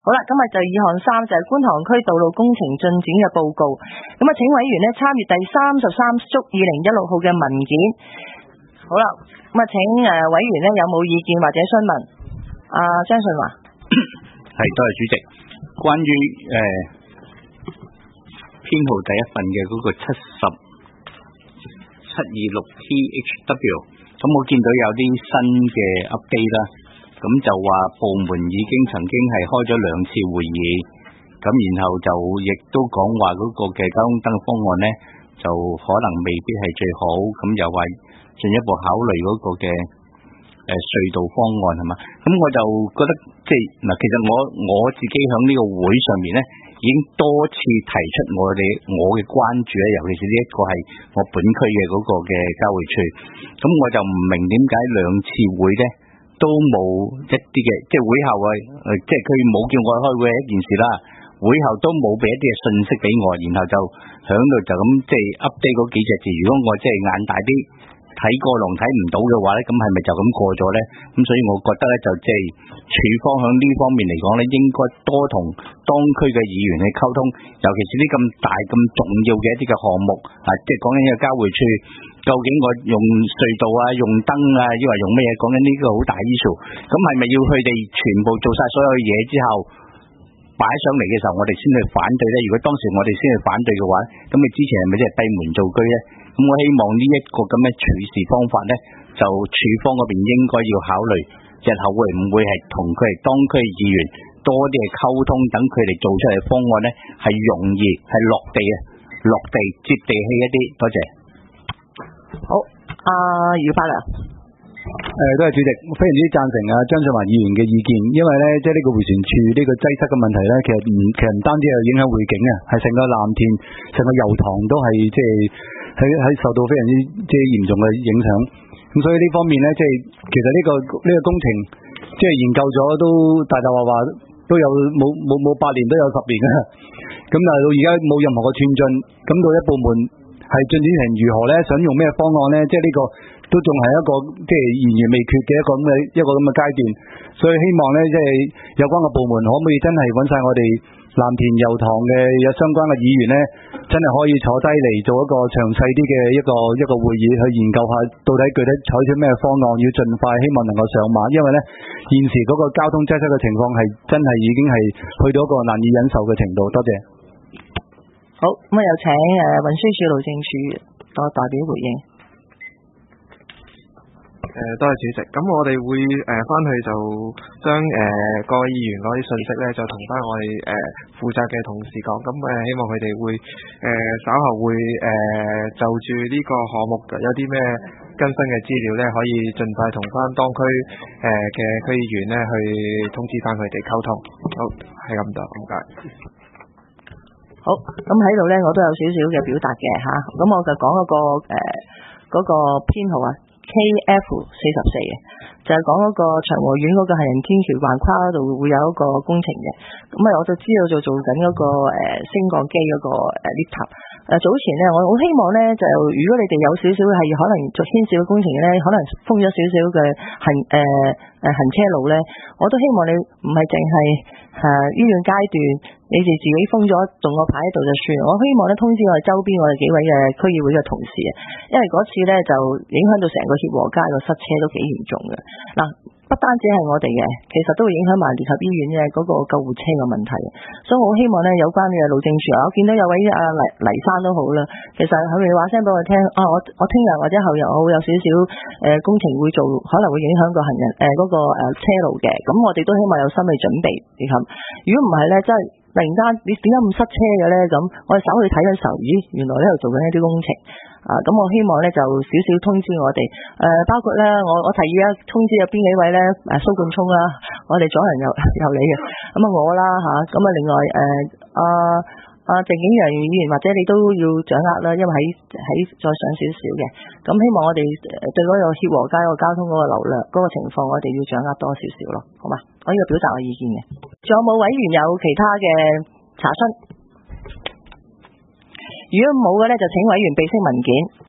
好啦，今日就2項3就係觀塘區道路工程進展嘅報告。咁啊，請委員呢參閱第33幅2016號嘅文件。好啦，咁啊，請委員呢有冇意見或者詢問？張順華。 係，多謝主席。關於編號第一份嘅嗰個72726THW， 咁我見到有啲新嘅 update 啦。咁就話部門已經曾經係開咗2次會議，咁然後就亦都講話嗰個嘅交通燈方案呢，就可能未必係最好，咁又話進一步考慮嗰個嘅隧道方案係嘛？咁我就覺得即係嗱，其實我自己喺呢個會上面呢，已經多次提出我嘅關注咧，尤其是呢一個係我本區嘅嗰個嘅交匯處，咁我就唔明點解2次會呢都冇一啲嘅，即係會後即係佢冇叫我開會係一件事啦。會後都冇俾一啲嘅信息俾我，然後就響度就咁即係 update 嗰幾隻字。如果我即係眼大啲睇過龍睇唔到嘅話咧，咁係咪就咁過咗咧？咁所以我覺得咧就即係處方響呢方面嚟講咧，應該多同當區嘅議員去溝通，尤其是啲咁大咁重要嘅一啲嘅項目即係講緊呢個交匯處。究竟我用隧道用燈抑或用咩嘢？講緊呢個好大 issue， 咁係咪要佢哋全部做晒所有嘢之後擺上嚟嘅時候，我哋先去反對呢？如果當時我哋先去反對嘅話，咁你之前係咪即係閉門造車呢？咁我希望呢一個咁嘅處事方法呢，就處方嗰邊應該要考慮，日後會唔會係同佢哋當區議員多啲嘅溝通，等佢哋做出嚟嘅方案呢係容易係落地接地氣一啲。多謝。 好，姚柏良。 多謝主席，非常之贊成張俊華議員嘅意見，因為咧即係呢個迴旋處呢個擠塞嘅問題咧，其實唔單止係影響匯景係成個藍田、成個油塘都係即係喺受到非常之即係嚴重嘅影響。咁所以呢方面咧，即係其實呢個工程即係研究咗都大話都有冇8年都有10年啦。咁但係到而家冇任何嘅寸進，咁到一部門係進展成如何咧？想用咩方案咧？即係呢個都仲係一個即係懸而未決嘅一個咁嘅階段，所以希望咧即係有關嘅部門可唔可以真係揾晒我哋藍田油塘嘅有相關嘅議員咧，真係可以坐低嚟做一個詳細啲嘅一個會議去研究下，到底具體採取咩方案，要盡快希望能夠上馬，因為咧現時嗰個交通擠塞嘅情況係真係已經係去到一個難以忍受嘅程度。多謝。 好，咁又請運輸署路政署代表回應。 多謝主席。咁我哋會翻去就將各位議員嗰啲信息咧，就同翻我哋負責嘅同事講。咁希望佢哋會稍後會就住呢個項目有啲咩更新嘅資料咧，可以盡快同翻當區嘅區議員咧去通知翻佢哋溝通。好，係咁多，唔該。 好，咁喺度咧，我都有少少嘅表達嘅吓，咁我就講嗰個編號KF44嘅，就係講嗰個長和苑嗰個行人天橋橫跨嗰度會有一個工程嘅，咁我就知道就做緊嗰個升降機嗰個lift塔。早前咧，我好希望咧，就如果你哋有少少係可能做牽涉嘅工程咧，可能封咗少少嘅行車路咧，我都希望你唔係淨係呢段階段你哋自己封咗動個牌喺度就算，我希望咧通知我哋周邊我哋幾位嘅區議會嘅同事，因為嗰次咧就影響到成個協和街個塞車都幾嚴重嘅。嗱，不單止係我哋嘅，其實都會影響埋聯合醫院嘅嗰個救護車嘅問題，所以我好希望咧有關嘅路政署，我見到有位黎生都好啦，其實佢哋話聲俾我聽，我聽日或者後日我會有少少工程會做，可能會影響個行人嗰個車路嘅，咁我哋都希望有心理準備。如果唔係咧，真係突然間你點解咁塞車嘅咧？咁我哋稍去睇嘅時候，咦，原來呢度做緊一啲工程。咁我希望咧就少少通知我哋，包括咧我提議通知有邊幾位咧，蘇冠聰啦，我哋左人右你嘅，咁我啦咁另外鄭景陽議員或者你都要掌握啦，因為喺再上少少嘅，咁希望我哋對嗰個協和街個交通嗰個流量嗰個情況，我哋要掌握多少少咯，好嘛？我呢個表達我意見嘅。仲有冇委員有其他嘅查詢？如果冇嘅咧，就請委員備悉文件。